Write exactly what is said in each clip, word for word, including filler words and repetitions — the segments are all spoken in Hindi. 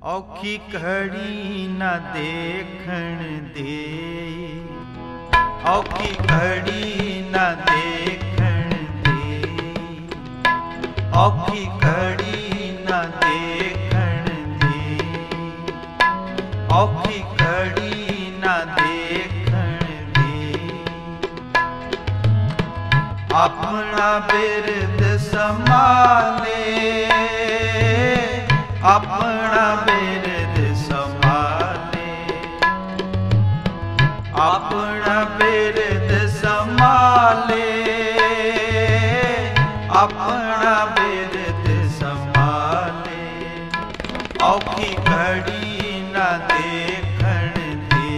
औखी घड़ी न देखण दे, औखी घड़ी न देखण दे, औखी घड़ी न देखण दे, औखी घड़ी न देखण दे। अपना बिरद संभाले, अपना बिरद संभाले, अपना बिरद संभाले, अपना बिरद संभाले। औखी घड़ी न देखण दे,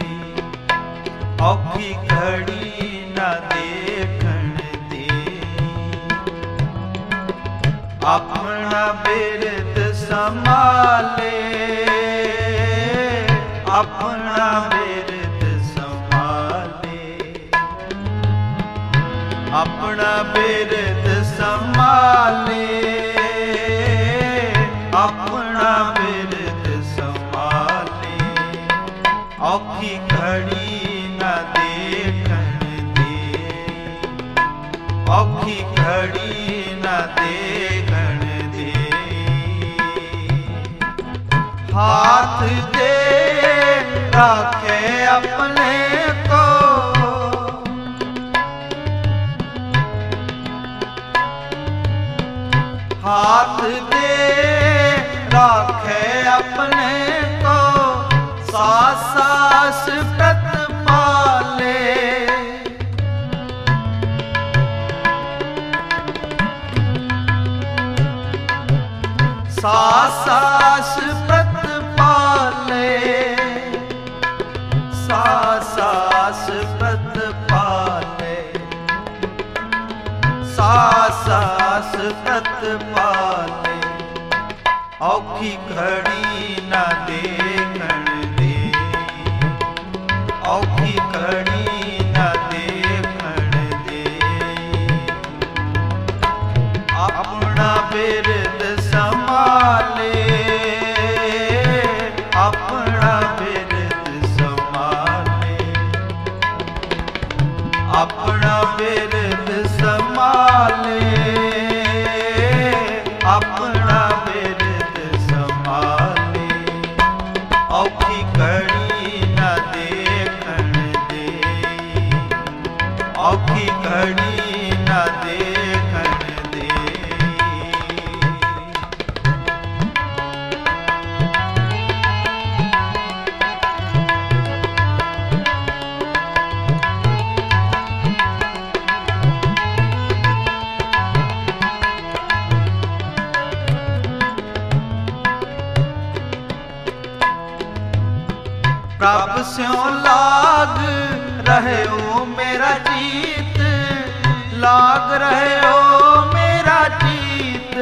औखी घड़ी न देखण दे। अपना बिरद संभाले, अपना बिरद संभाले, अपना बिरद संभाले, अपना बिरद संभाले। औखी घड़ी न देखण दे, औखी घड़ी न देखण दे। हाथ दे राखे अपने को, हाथ दे राखे अपने को, सास सास व्रत पाले, सास सास व्रत पाले, सास सास व्रत पाले, सास सास व्रत पाले। औखी घड़ी न देखण दे, औखी घड़ी न देखण दे। अपना बिरद संभाले, अपना बिरद संभाले, अपना बिरद संभाले, अपना बिरद संभाले। औखी घड़ी न देखण दे, औखी घड़ी न देखण दे। प्रभ स्यों लाग रहे हो मेरा जीत, लाग रहे हो मेरा जीत।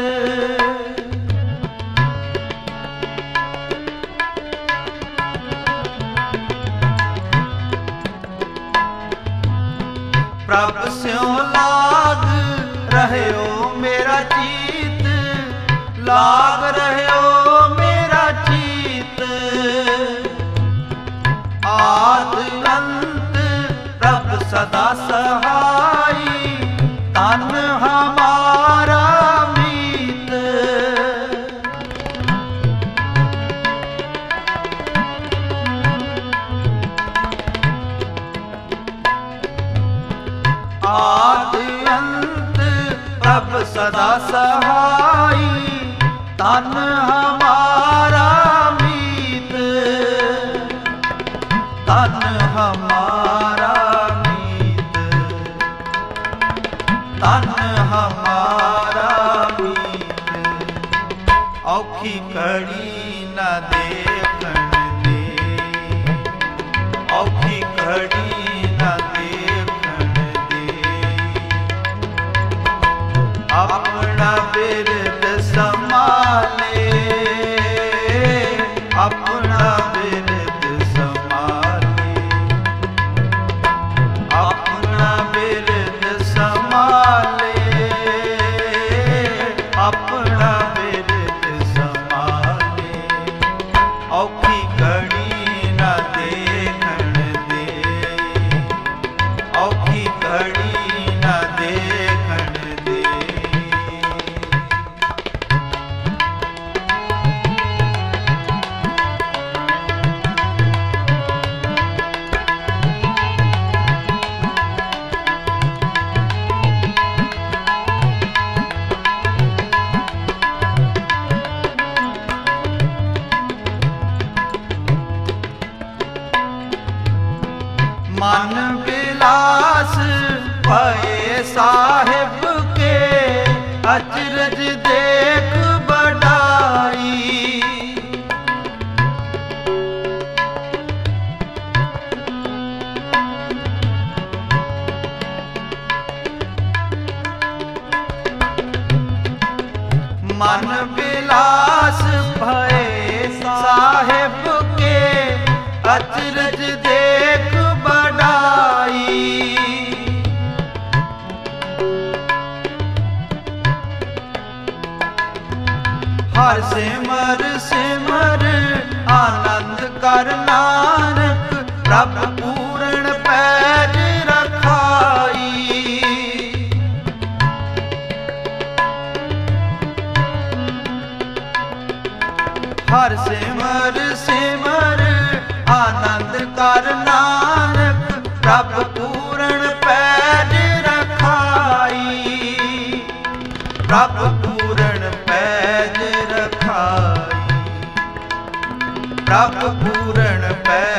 प्रभ स्यों लाग रहे हो मेरा जीत, लाग रहे हो मेरा जीत। आद अंत प्रभ सदा सहाई, तन हमारा मीत। आद अंत प्रभ सदा सहाई, तन हमारा मीत, तन हमारा मीत, तन हमारा मीत। औखी घड़ी न देखण दे, औखी घड़ी न देखण दे। अपना बिरद संभाले, अपना बिरद संभाले, अपना बिरद संभाले, अपना बिरद संभाले। अचरज देख बढ़ाई। मन विलास भये साहेब के अचरज देख बढ़ाई। हर सिमर सिमर आनंद कर नानक प्रभ पूर्ण पैज रखाई। हर सिमर सिमर आनंद कर नानक प्रभ पूर्ण पैज रखाई। प्रभ पूर्ण पैज रखाई। प्रभ पूर्ण पैज